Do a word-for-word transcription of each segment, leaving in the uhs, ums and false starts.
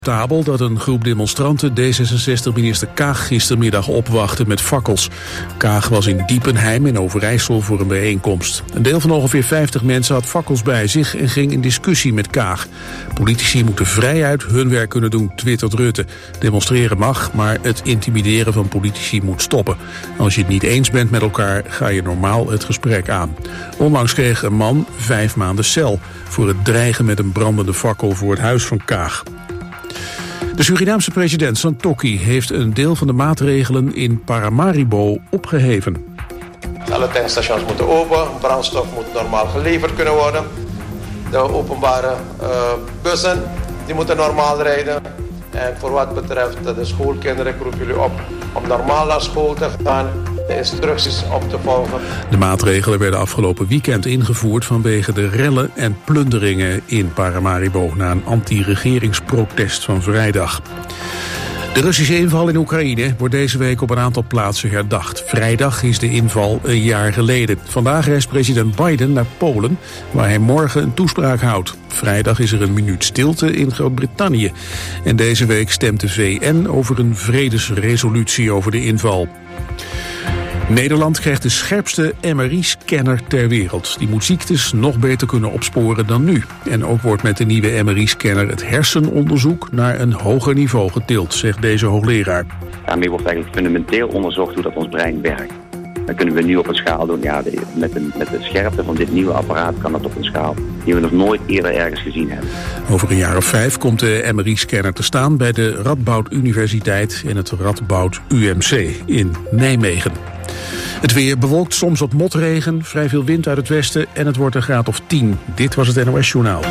Tabel dat een groep demonstranten D zesenzestig-minister Kaag gistermiddag opwachtte met fakkels. Kaag was in Diepenheim in Overijssel voor een bijeenkomst. Een deel van ongeveer vijftig mensen had fakkels bij zich en ging in discussie met Kaag. Politici moeten vrijuit hun werk kunnen doen, twittert Rutte. Demonstreren mag, maar het intimideren van politici moet stoppen. Als je het niet eens bent met elkaar, ga je normaal het gesprek aan. Onlangs kreeg een man vijf maanden cel voor het dreigen met een brandende fakkel voor het huis van Kaag. De Surinaamse president Santokki heeft een deel van de maatregelen in Paramaribo opgeheven. Alle tankstations moeten open, brandstof moet normaal geleverd kunnen worden. De openbare uh, bussen die moeten normaal rijden. En voor wat betreft de schoolkinderen, ik roep jullie op om normaal naar school te gaan, de instructies op te volgen. De maatregelen werden afgelopen weekend ingevoerd vanwege de rellen en plunderingen in Paramaribo na een anti-regeringsprotest van vrijdag. De Russische inval in Oekraïne wordt deze week op een aantal plaatsen herdacht. Vrijdag is de inval een jaar geleden. Vandaag reist president Biden naar Polen, waar hij morgen een toespraak houdt. Vrijdag is er een minuut stilte in Groot-Brittannië. En deze week stemt de V N over een vredesresolutie over de inval. Nederland krijgt de scherpste M R I-scanner ter wereld. Die moet ziektes nog beter kunnen opsporen dan nu. En ook wordt met de nieuwe M R I-scanner het hersenonderzoek naar een hoger niveau getild, zegt deze hoogleraar. Daarmee wordt eigenlijk fundamenteel onderzocht hoe dat ons brein werkt. Dan kunnen we nu op een schaal doen, ja, de, met, de, met de scherpte van dit nieuwe apparaat kan dat op een schaal die we nog nooit eerder ergens gezien hebben. Over een jaar of vijf komt de M R I-scanner te staan bij de Radboud Universiteit en het Radboud U M C in Nijmegen. Het weer bewolkt, soms wat motregen, vrij veel wind uit het westen en het wordt een graad of tien. Dit was het N O S-journaal.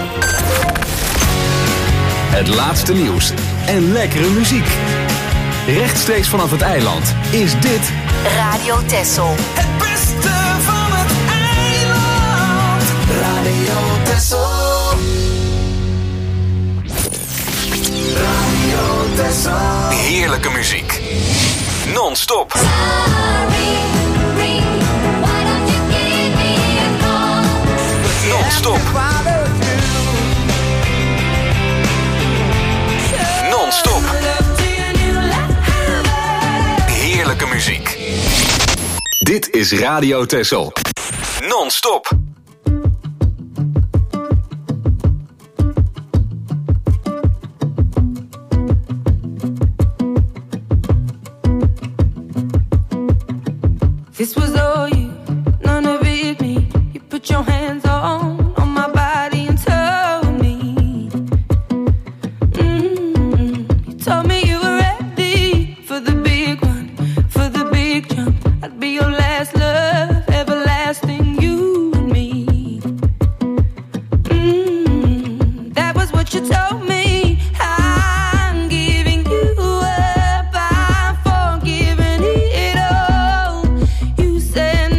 Het laatste nieuws en lekkere muziek. Rechtstreeks vanaf het eiland is dit Radio Texel. Het beste van het eiland. Radio Texel. Radio Texel. heerlijke muziek. Non-stop. Non-stop. Non-stop. Heerlijke muziek. Dit is Radio Texel. Non-stop. This was all you, none of it me. You put your hands on, on my body and told me. Mm-hmm. You told me you were ready for the big one, for the big jump. I'd be your last love, everlasting, you and me. Mm-hmm. That was what you told me. I'm giving you up, I'm forgiving it all. You said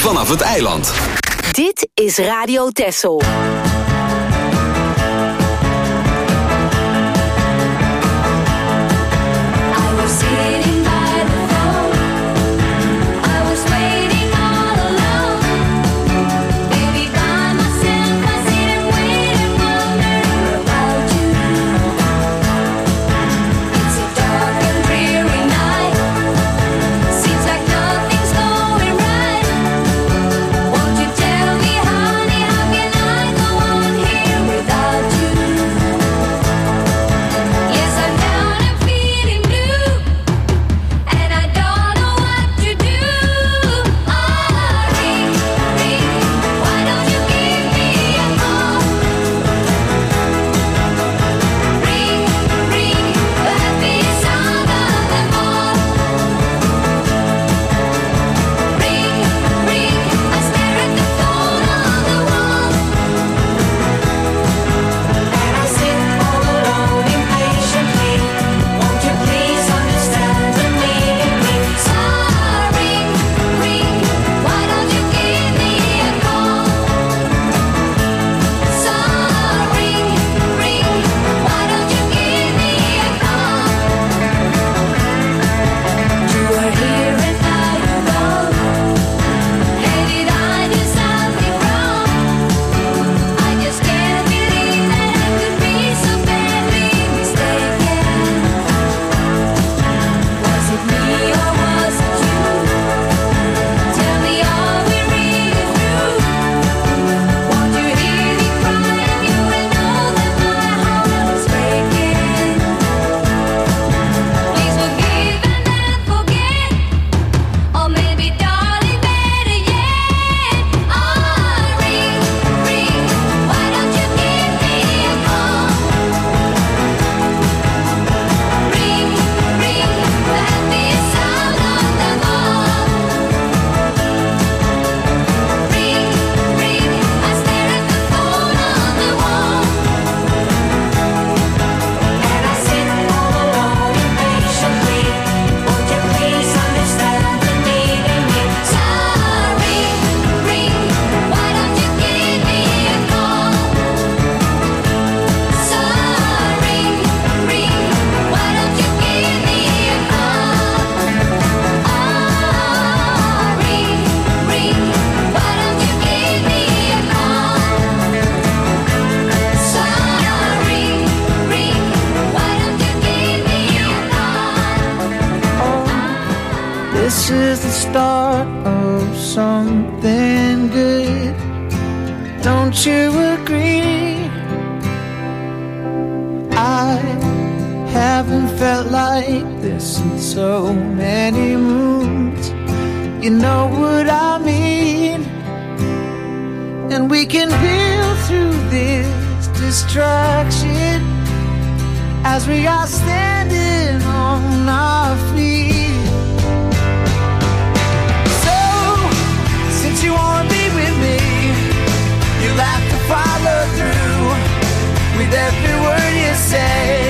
vanaf het eiland. Dit is Radio Texel. This is the start of something good. Don't you agree? I haven't felt like this in so many moons. You know what I mean? And we can build through this distraction as we are standing on our feet. You wanna be with me, you'll have to follow through with every word you say.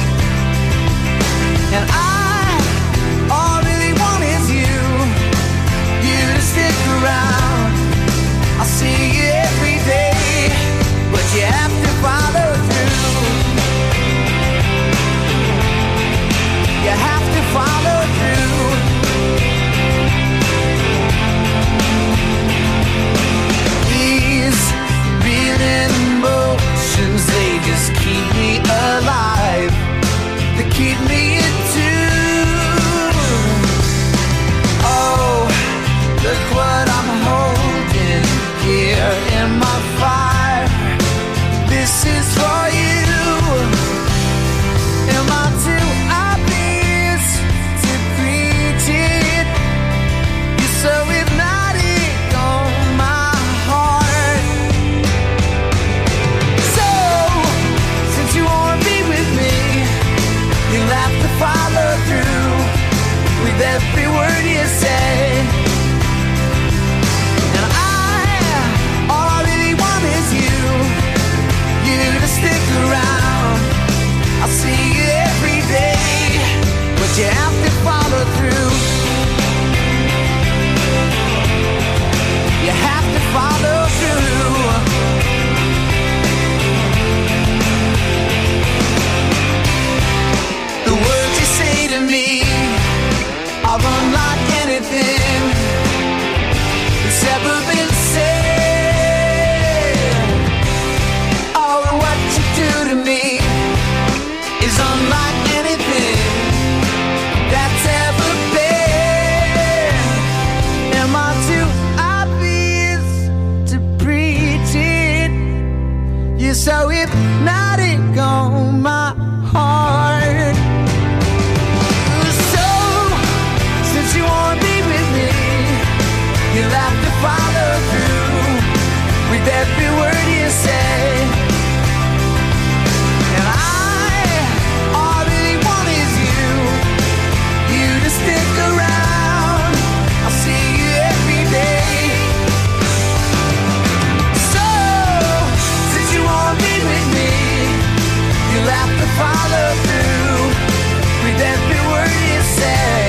And I, all I really want is you, you to stick around. I'll see you every day, but you have to follow through. You have to follow through. hypnotic on my heart. So, since you wanna be with me, you'll have to follow through with every word you say. And I, all I really want is you, you to stick around. I'll see you every day. So, since you wanna be with me, you'll have to follow through with every word you say.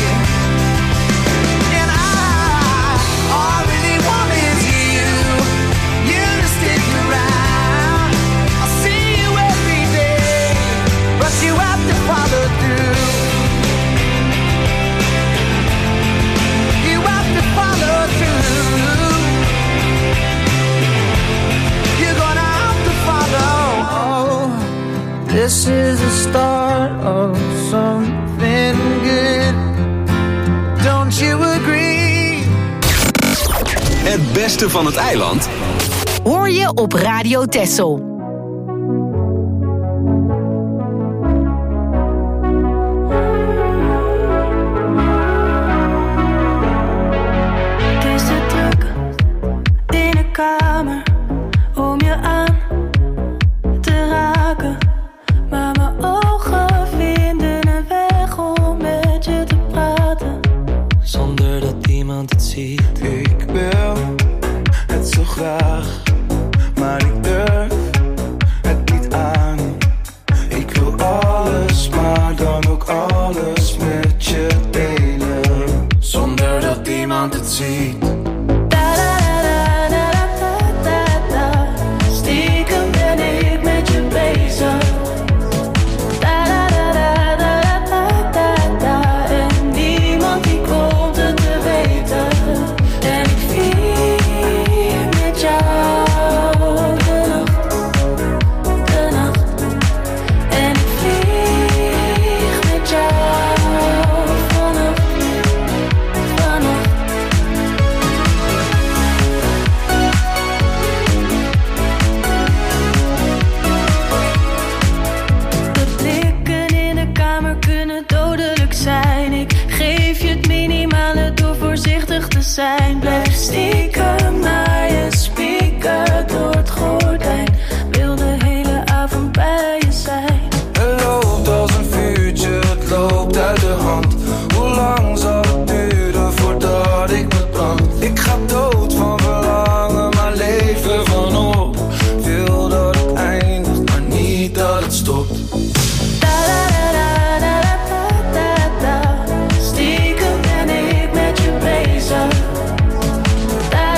And I, all I really want is you, you to stick around. I'll see you every day, but you have to follow through. You have to follow through. You're gonna have to follow. This is the start of something good. Don't you agree? Het beste van het eiland Hoor je op Radio Texel. Het is te druk in de kamer om je aan te raken, maar mijn ogen vinden een weg om met je te praten. Zonder dat iemand het ziet. Ik wil het zo graag, maar ik durf het niet aan. Ik wil alles, maar dan ook alles met je delen. Zonder dat iemand het ziet. Da-da-da-da-da-da-da-da. Stiekem ben ik met je bezig. Da-da-da-da-da-da-da-da. En niemand die komt het te weten. En ik vier met jou de nacht, de nacht. En ik vlieg met jou vannacht, vannacht. De blikken in de kamer kunnen dodelijk zijn. Ik geef je het minimale door voorzichtig te zijn. Blijf stiekem naar je spieken door het gordijn. Wil de hele avond bij je zijn. Het loopt als een vuurtje, het loopt uit de hand. Hoe lang zal het duren voordat ik me brand? Ik ga dood van verlangen, maar leven van op. Wil dat het eindigt, maar niet dat het stopt. Da-da-da-da-da-da-da. Stiekem ben ik met je bezig. Da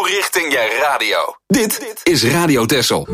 richting je radio. Dit is Radio Texel.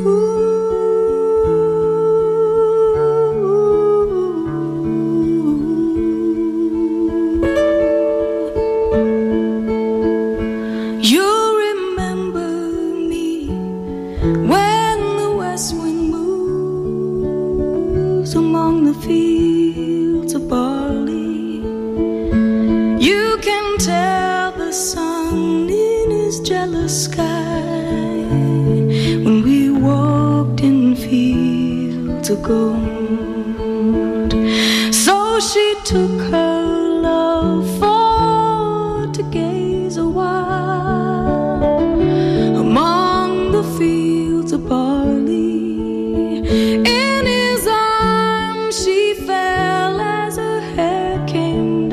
Fields of barley, you can tell the sun in his jealous sky when we walked in fields of gold. So she took her love for to gaze a while among the fields of barley. In his arms she fell as her hair came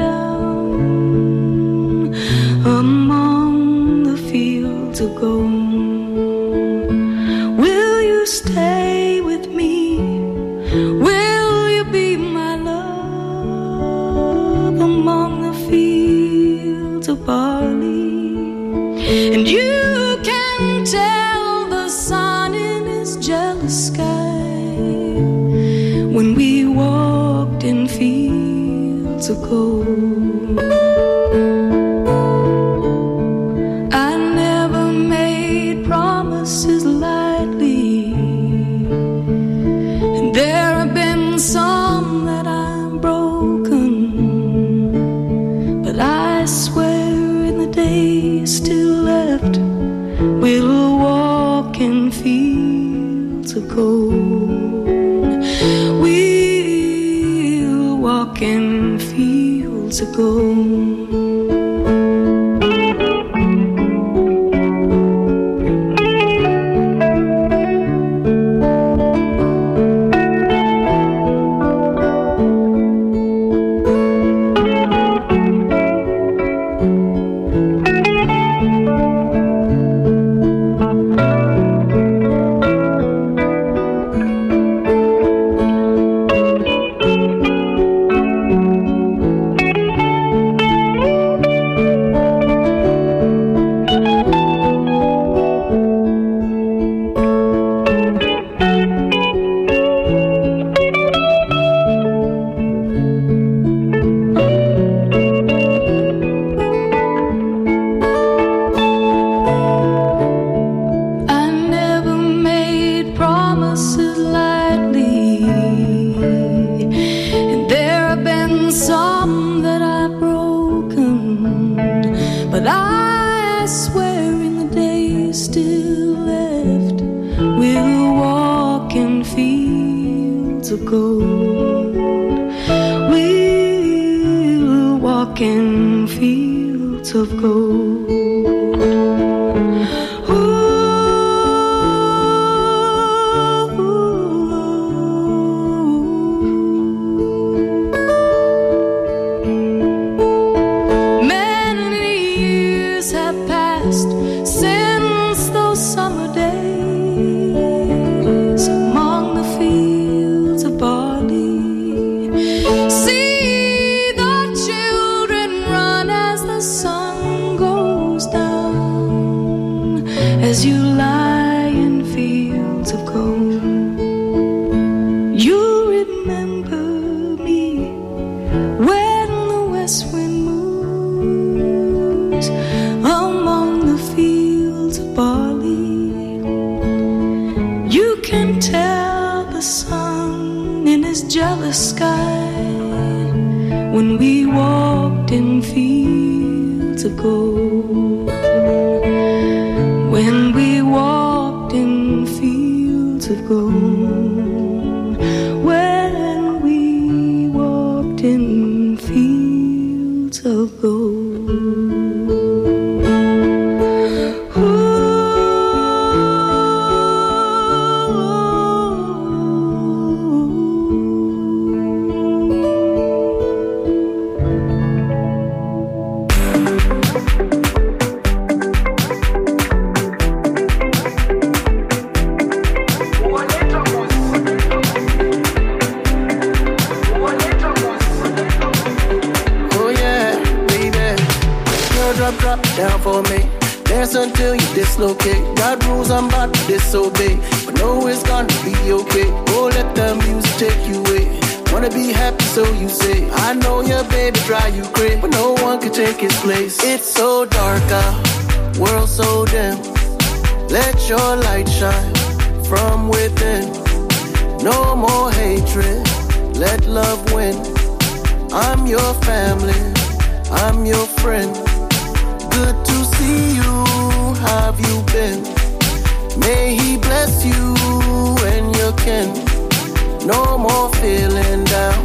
down among the fields of gold. Will you stay with me? Will you be my love among the fields of barley? And you can tell the sun in his jealous sky when we walked in fields of gold. I never made promises lightly, and there have been some that I've broken, but I swear in the days still left we'll walk in fields of gold. We'll walk in fields of gold. dislocate. God rules, I'm about to disobey, but know it's gonna be okay. Oh, let the music take you away. Wanna be happy, so you say. I know your baby drive you crazy, but no one can take his place. It's so dark out, world so dim. Let your light shine from within. No more hatred, let love win. I'm your family, I'm your friend. Good to see you, how have you been? May he bless you and your kin. No more feeling down.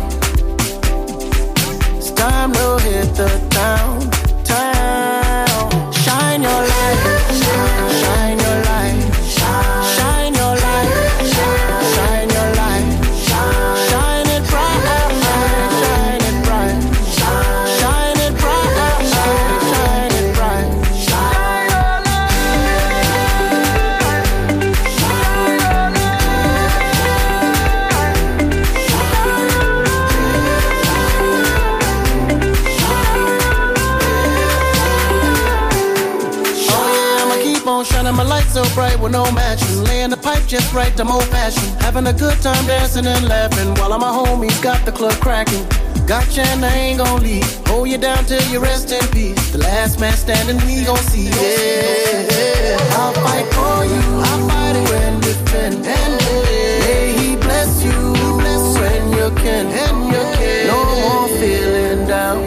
It's time to hit the town, town. Shine your light, shine your light, shine your light, shine your light, shine it bright, shine it bright, shine it bright, shine it bright, shine your shining my light so bright with no matching. Laying the pipe just right, I'm old fashioned. Having a good time dancing and laughing while all my homies got the club cracking. Gotcha and I ain't gon' leave. Hold you down till you rest in peace. The last man standing, we gon' see. Yeah, I'll fight for you. I'll fight it when defend. And may he bless you, bless when you can. And you can. No more feeling down.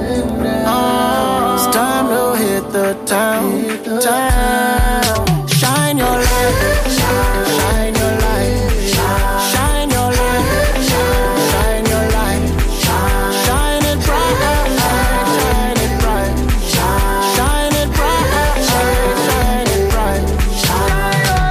It's time to hit the town, town. Shine your light, shine your light, shine your light, shine your light, shine it bright, shine it bright, shine it bright, shine it bright, shine your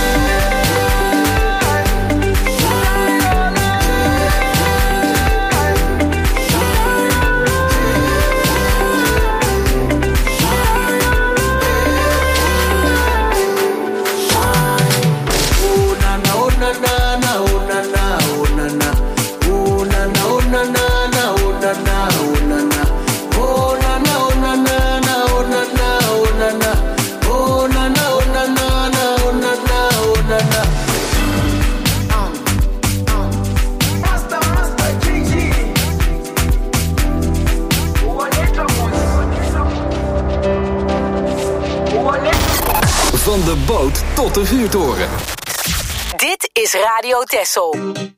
Van de boot tot de vuurtoren. Dit is Radio Texel.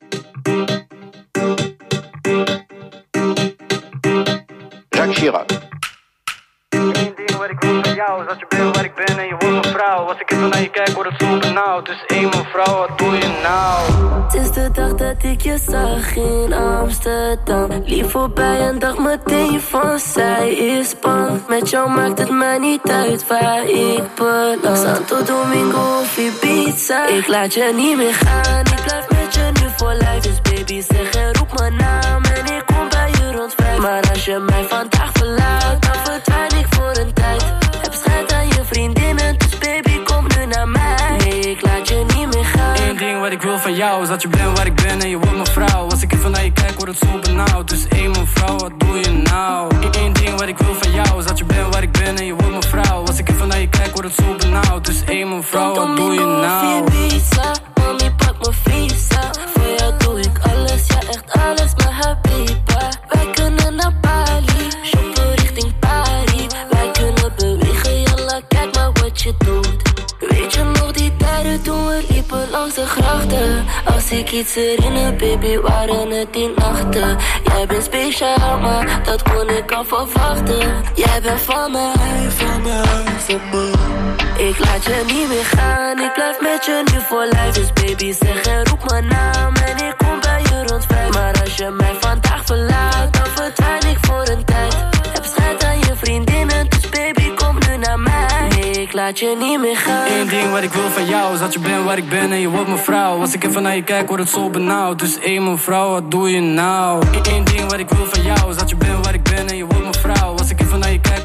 Jacques Chirac. Eén ding wat ik wil van jou is dat je bent waar ik ben en je wordt mijn vrouw. Als ik even naar je kijk word het zo benauwd. Dus één mevrouw, wat doe je nou? Sinds de dag dat ik je zag in Amsterdam, lief voorbij en dacht meteen van zij is bang. Met jou maakt het mij niet uit waar ik beland. Santo Domingo of Ibiza, ik laat je niet meer gaan. Ik blijf met je nu voor lijf, dus baby zeg en roep mijn naam. En ik kom bij je rond vijf. Maar als je mij vandaag verlaat, dan verdwijn ik voor een tijd. Heb schijt aan je vriendinnen, dus baby kom nu naar mij. Nee, ik laat je niet meer gaan. Eén ding wat ik wil van jou is dat je bent waar ik ben en je wordt mijn vrouw. Als ik even naar je kijk word het zo benauwd. Dus één mevrouw, wat doe je nou? Eén ding wat ik wil van jou is dat je bent waar ik ben en je wordt mijn vrouw. Als ik even naar je kijk word het zo benauwd. Dus één mevrouw, wat doe je nou? Mami, pak mijn visa. Voor jou doe ik alles, ja echt alles, maar habiba. Wij kunnen naar Bali, shoppen richting Paris. Wij kunnen bewegen, jalla, kijk maar wat je doet. Weet je nog die tijden toen we liepen langs de grachten? Als ik iets herinner, baby, waren het die nachten. Jij bent speciaal, maar dat kon ik al verwachten. Jij bent van mij, van mij, van mij. Ik laat je niet meer gaan, ik blijf met je nu voor lijf. Dus baby zeg en roep mijn naam en ik kom bij je rond vijf. Maar als je mij vandaag verlaat, dan verdwijn ik voor een tijd. Heb schijt aan je vriendinnen, dus baby kom nu naar mij. Nee, ik laat je niet meer gaan. Eén ding wat ik wil van jou is dat je bent waar ik ben en je wordt mijn vrouw. Als ik even naar je kijk word het zo benauwd. Dus één mevrouw, wat doe je nou? Eén ding wat ik wil van jou is dat je bent waar ik ben en je wordt mijn vrouw. Als ik even naar je kijk word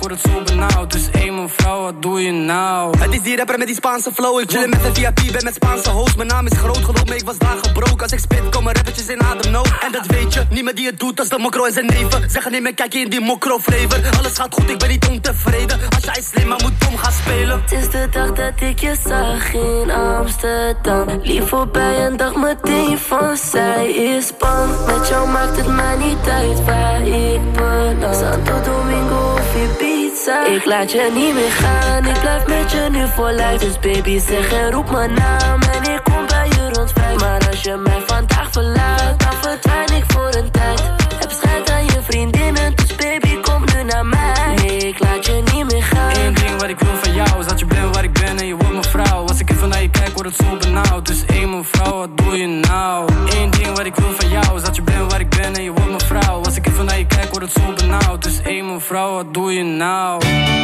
word het zo benauwd. Dus hé mevrouw, wat doe je nou? Het is die rapper met die Spaanse flow. Ik chillen met een V I P, ben met Spaanse host. Mijn naam is groot, geloof me, ik was daar gebroken. Als ik spit, komen rappertjes in ademnood. En dat weet je, niemand die het doet als de mokro en zijn neven. Zeggen niet meer, kijk je in die mokro flavor. Alles gaat goed, ik ben niet ontevreden. Als jij slim, maar moet dom gaan spelen. Het is de dag dat ik je zag in Amsterdam. Lief voorbij en dacht meteen van zij is bang. Met jou maakt het mij niet uit waar ik beland. Santo Domingo of Ibiza. Ik laat je niet meer gaan, ik blijf met je nu voor lijf. Dus baby zeg en roep mijn naam en ik kom bij je rond vijf. Maar als je mij vandaag verlaat, dan verdwijn ik voor een tijd. Heb schijt aan je vriendinnen, dus baby kom nu naar mij. Nee, ik laat je niet meer gaan. Eén ding wat ik wil van jou is dat je bent waar ik ben en je wordt mijn vrouw. Als ik even naar je kijk, word het zo benauwd. Dus hé mevrouw, wat doe je nou? Eén ding wat ik wil van jou is dat je bent waar ik ben en je wordt mijn vrouw. Als ik even naar je kijk, word het zo benauwd. Dus hé mevrouw, wat doe je nou?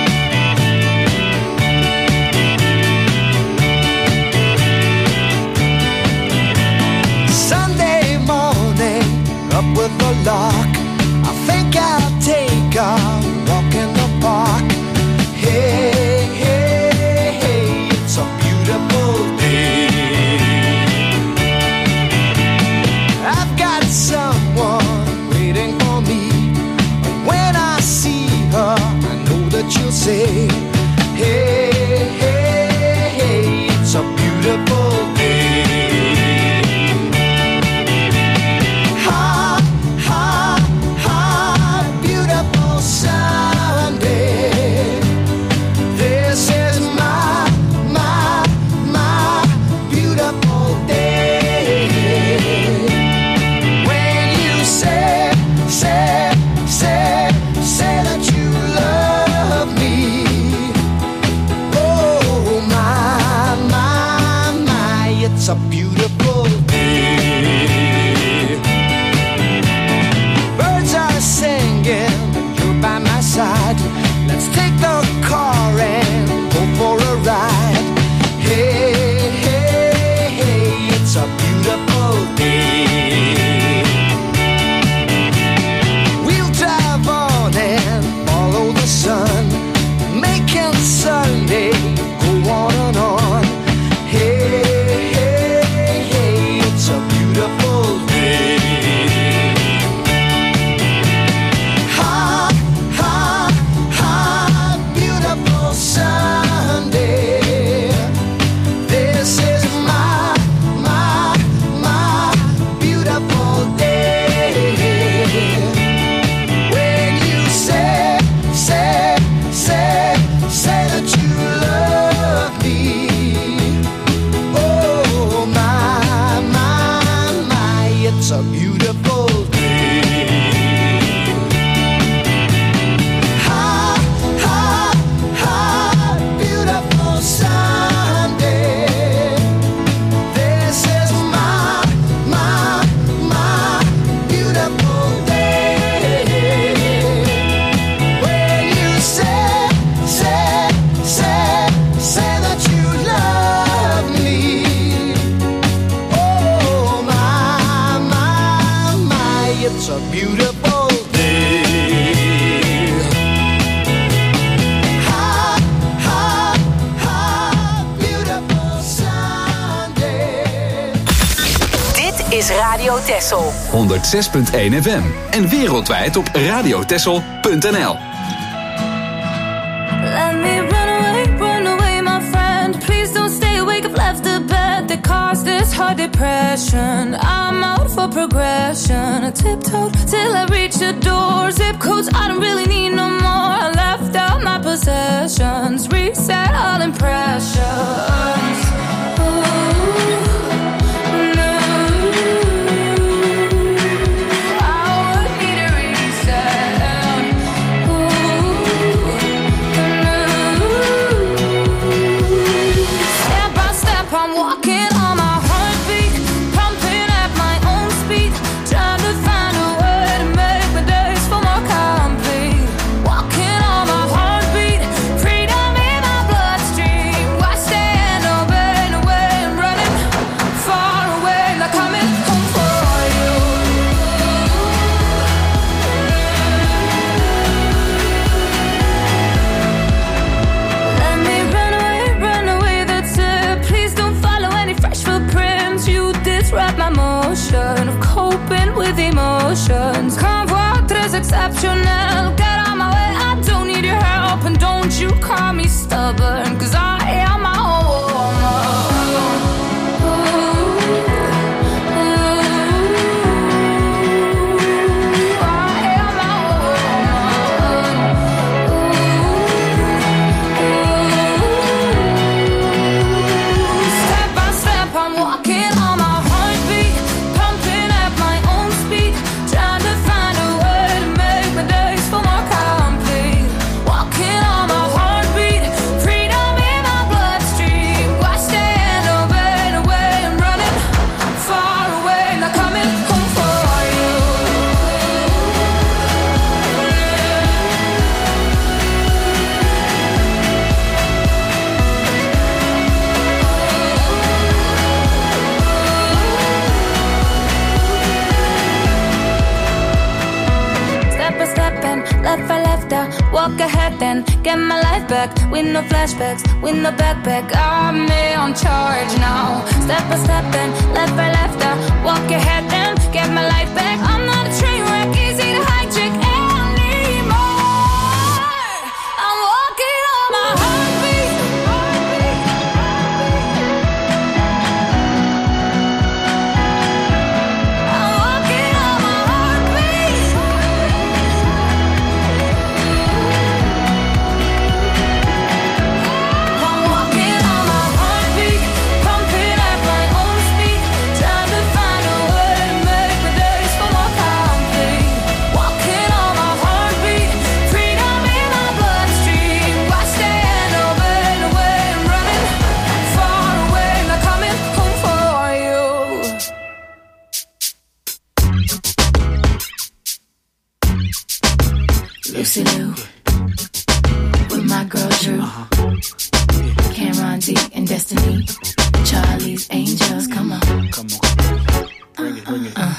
Sunday morning, up with the lark. I think I'll take a walk in the park. Hey, hey, hey, it's a beautiful day. I've got someone waiting for me. When I see her, I know that you'll say, hey, hey, hey, it's a beautiful day. It's a beautiful day. Birds are singing and you're by my side. Let's take the car and go for a ride. Hey, hey, hey, it's a beautiful day. We'll drive on and follow the sun, making Sunday go on and on. Hey, it's a beautiful day. Ha, ha, ha, beautiful Sunday. This is my, my, my beautiful day. When you say, say, say, say that you love me. Oh, my, my, my, it's a beautiful day. Ha, ha, ha, beautiful Sunday. This is my, my, my beautiful day. When you say, say, say, say that you love me. Oh, my, my, my, it's a beautiful day. Ha, ha, ha, beautiful Sunday. Dit is Radio Texel. honderd zes punt één F M en wereldwijd op radiotexel punt n l. Let me run away, run away, my friend. Please don't stay awake, I've left the bed that caused this hard depression. I'm out for progression. I tiptoed till I reached the door. Zip codes I don't really need no more. I left out my possessions. Reset all impressions. Walking on my heartbeat, pumping at my own speed, trying to find a way to make my days feel more complete. Walking on my heartbeat, freedom in my bloodstream. Why stand over? exceptional. Get out my way, I don't need your help. And don't you call me stubborn, cause I am my own woman. Walk ahead then, get my life back. With no flashbacks, with no backpack. I'm in charge now. Step by step and left by left. I walk ahead then, get my life back. I'm not a train wreck, easy to hijack anymore. I'm walking on my heartbeat. I'm walking on my heartbeat. Lucy Lou, with my girl Drew, Cameron D and Destiny, Charlie's Angels, come on. Come on. Bring it, bring it. Uh.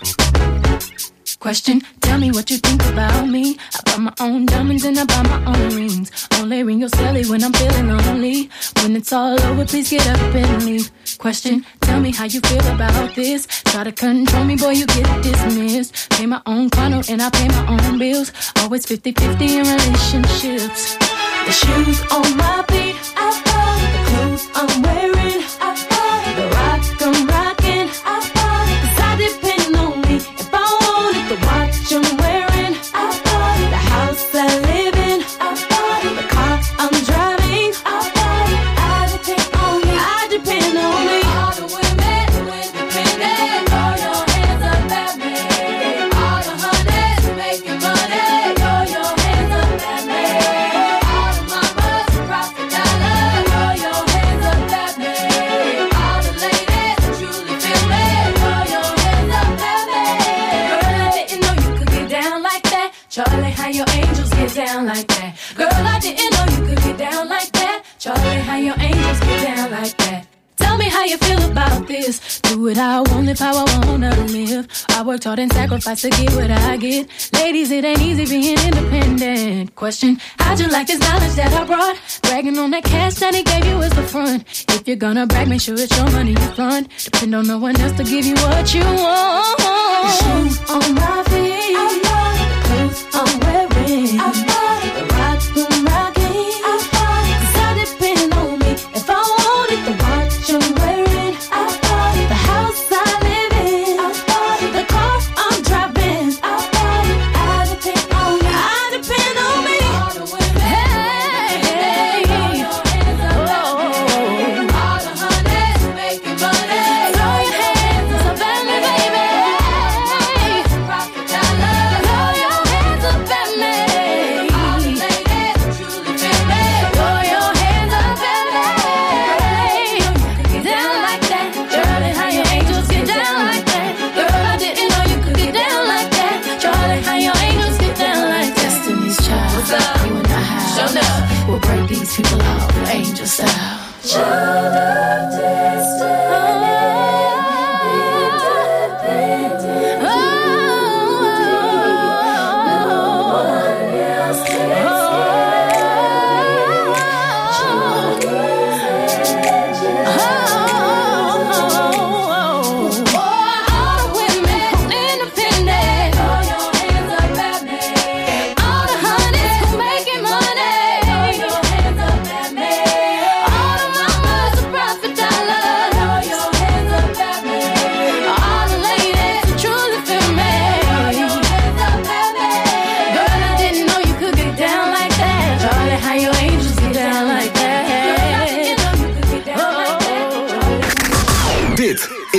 Question, tell me what you think about me. I buy my own diamonds and I buy my own rings. Only ring your celly when I'm feeling lonely. When it's all over, please get up and leave. Question, tell me how you feel about this. Try to control me, boy, you get dismissed. Pay my own condo and I pay my own bills. Always fifty-fifty in relationships. The shoes on my feet, I bought the clothes I'm wearing. I bought the rock I'm rocking. I bought it, cause I depend on me. If I wanted the watch I'm wearing, I bought it. The house I live in, I bought it. The car I'm driving, I bought it. I depend on me, I depend on me. All the women who independent, throw your hands up at me. All the hunters making money, throw your hands up at me. All the mamas who rock the dollar, throw your hands up at me. All the ladies who truly feel me, throw your hands up at me. Girl, I didn't know you could get down like that. Charlie, how your angels get down like that. Girl, I didn't know you could get down like that. Charlie, how your angels get down like that. Tell me how you feel about this. Do it how I want, live how I wanna live. I worked hard and sacrificed to get what I get. Ladies, it ain't easy being independent. Question, how'd you like this knowledge that I brought? Bragging on that cash that he gave you is the front. If you're gonna brag, make sure it's your money you front. Depend on no one else to give you what you want. The shoes on my feet, I bought the clothes I'm wearing. I bought the rock I'm rocking. I bought it, cause I depend on me. If I wanted the watch I'm wearing, I bought it. The house I live in, I bought it. The car I'm driving, I bought it. I depend on me, I depend on me. All the women, hey, hey, throw your hands up at me. All the hunters making money, throw your hands up at me, baby. Rock it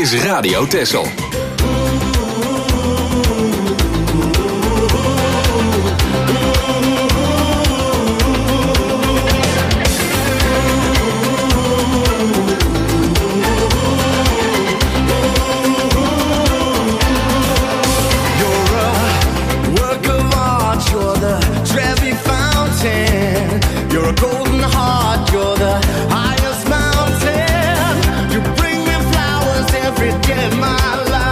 is Radio Texel. You're a golden heart, you're the highest mountain. You bring me flowers every day of my life.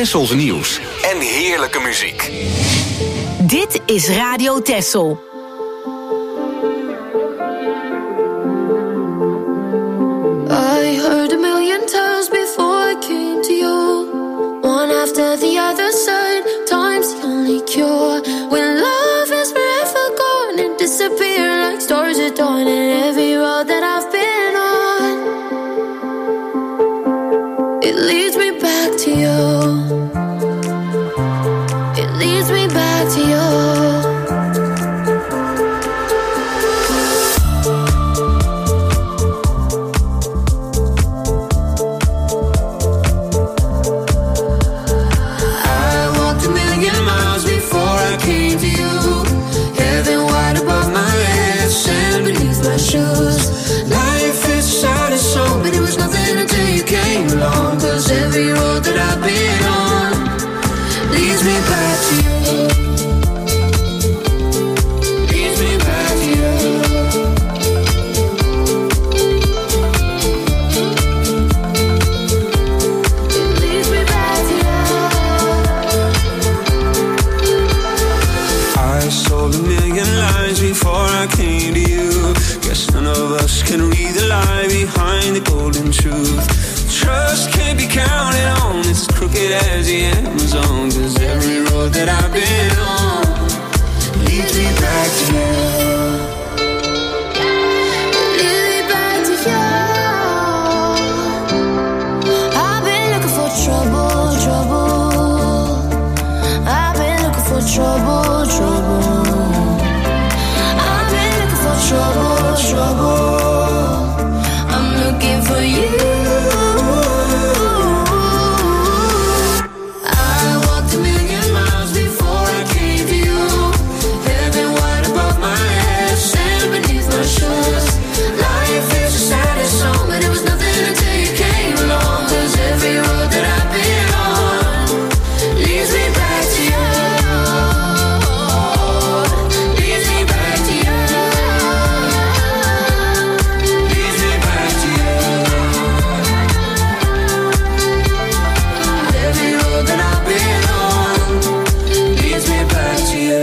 Tessels nieuws en heerlijke muziek. Dit is Radio Tessel. I heard a million times before I came to you. One after the other side, time's the only cure. When love is forever gone and disappear like stars at dawn. And every road that I've been on, it leads me back to you. It leads me back to you. Life is sad and so, but it was nothing until you came along. Cause every road that I've been on leads me back to you. Leads me back to you. It leads me back to you. I sold a million lies before I came to you. Guess none of us can read the lie behind the golden truth. Trust can't be counted on, it's crooked as the Amazon. Cause every road that I've been on leads me back to you. Lead me back to you. I've been looking for trouble, trouble. I've been looking for trouble, trouble. I've been looking for trouble, trouble. I'm looking for you. I walked a million miles before I came to you. Heaven wide above my head, sand beneath my shoes. Life is the saddest song, but it was nothing until you came along. Cause every road that I've been on leads me back to you. Leads me back to you. Leads me back to you. Every road that I've been on leads me back to you.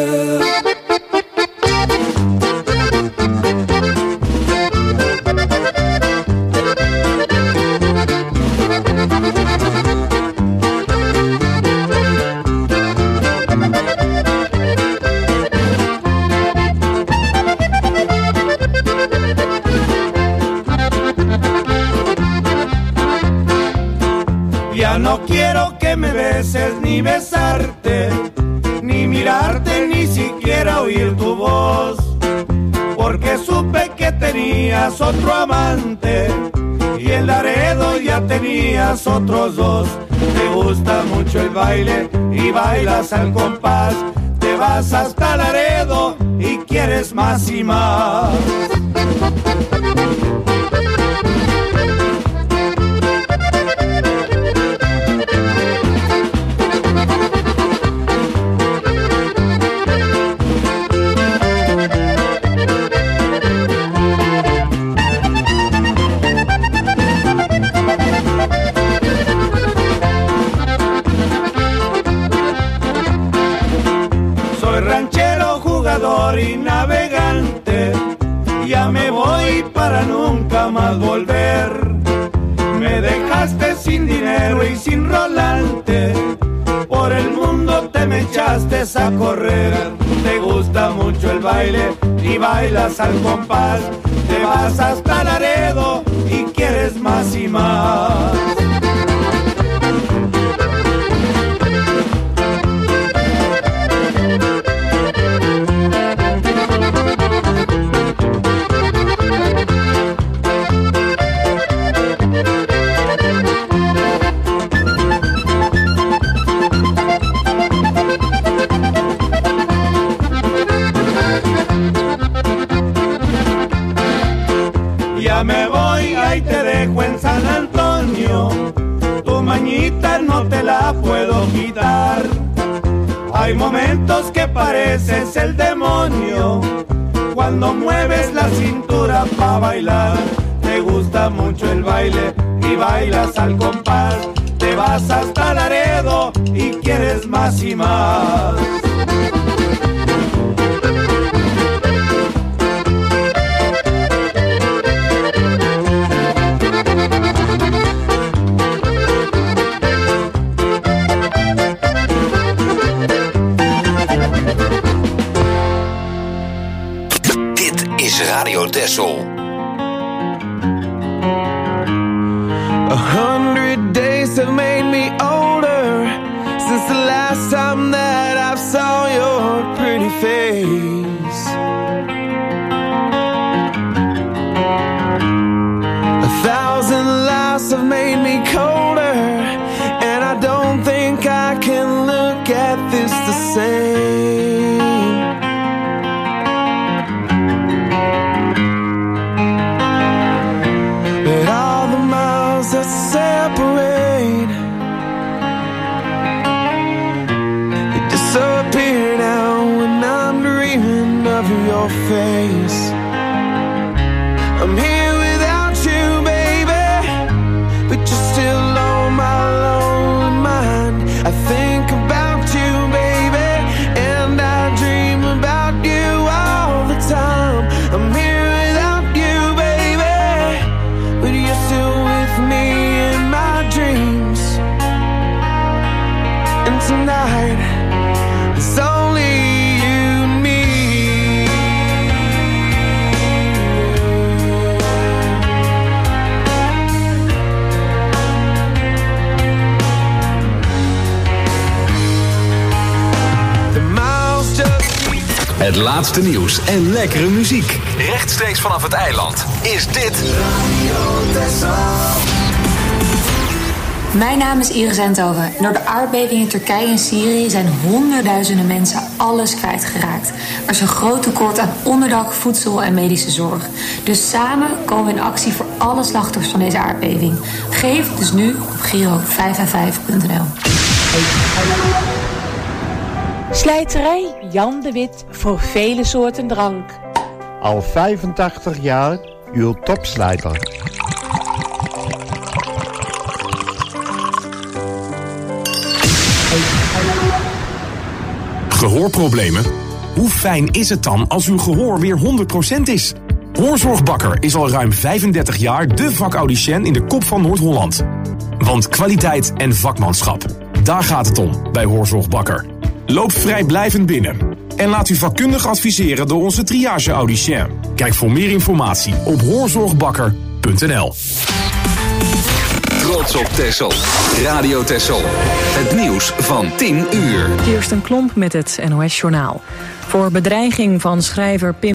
Ya no quiero que me beses ni besarte, ni mirarte, ni siquiera oír tu voz. Porque supe que tenías otro amante y en Laredo ya tenías otros dos. Te gusta mucho el baile y bailas al compás. Te vas hasta Laredo y quieres más y más. Soy ranchero, jugador y navegante. Ya me voy para nunca más volver. Me dejaste sin dinero y sin rolante. Por el mundo te me echaste a correr. Te gusta mucho el baile y bailas al compás. Te vas hasta Laredo y quieres más y más. Ya me voy, ahí te dejo en San Antonio. Tu mañita no te la puedo quitar. Hay momentos que pareces el demonio cuando mueves la cintura pa' bailar. Te gusta mucho el baile y bailas al compás. Te te vas hasta Laredo y quieres más y más. Dit is Radio Texel. A hundred days have made me older since the last time that I saw your pretty face. A thousand lives have made me colder, and I don't think I can look at this the same. But all the miles that separate, they disappear now when I'm dreaming of your face. I'm here without you, baby, but you're still on my lonely mind. I think about you, baby, and I dream about you all the time. I'm here without you, baby, but you're still with me in my dreams. And tonight, it's only you and me. The miles just keep. Het laatste nieuws en lekkere muziek. Rechtstreeks vanaf het eiland is dit Mijn naam is Iris Eindhoven. Door de aardbeving in Turkije en Syrië zijn honderdduizenden mensen alles kwijtgeraakt. Er is een groot tekort aan onderdak, voedsel en medische zorg. Dus samen komen we in actie voor alle slachtoffers van deze aardbeving. Geef dus nu op Giro vijf vijf vijf punt n l. Slijterij Jan de Wit voor vele soorten drank. Al vijfentachtig jaar uw topslijter. Gehoorproblemen? Hoe fijn is het dan als uw gehoor weer honderd procent is? Hoorzorgbakker is al ruim vijfendertig jaar de vakaudiënt in de kop van Noord-Holland. Want kwaliteit en vakmanschap, daar gaat het om bij Hoorzorgbakker. Loop vrijblijvend binnen en laat u vakkundig adviseren door onze triage-audicien. Kijk voor meer informatie op hoorzorgbakker punt n l. Trots op Texel. Radio Texel. Het nieuws van tien uur. Kirsten Klomp met het N O S Journaal. Voor bedreiging van schrijver Pim